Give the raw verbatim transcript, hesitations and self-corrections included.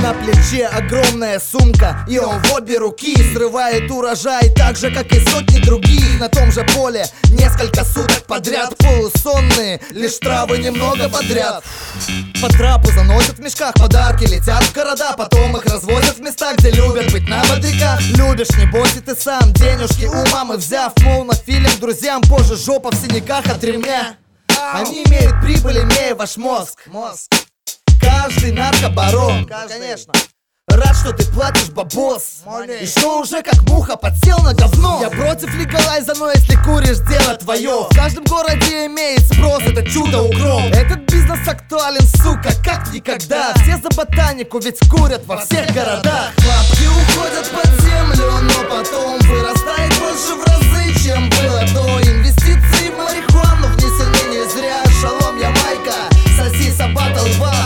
На плече огромная сумка, и он в обе руки срывает урожай, так же, как и сотни других. На том же поле несколько суток подряд, полусонные, лишь травы немного подряд. По трапу заносят в мешках подарки, летят в города, потом их развозят в места, где любят быть на бодряках. Любишь, небось и ты сам, денежки у мамы взяв, мол, на фильм друзьям позже жопа в синяках от ремня. Они имеют прибыль, имея ваш мозг. Мозг. Каждый наркобарон, конечно, рад, что ты платишь бабос. И что уже как муха подсел на говно. Я против легалайза, но если куришь, дело твое. В каждом городе имеет спрос, это чудо укроп. Этот бизнес актуален, сука, как никогда. Все за ботанику, ведь курят во всех городах. Бабки уходят под землю, но потом вырастает больше в разы, чем было до. Инвестиции в марихуану, внесены не зря. Шалом, Ямайка, соси собака лба.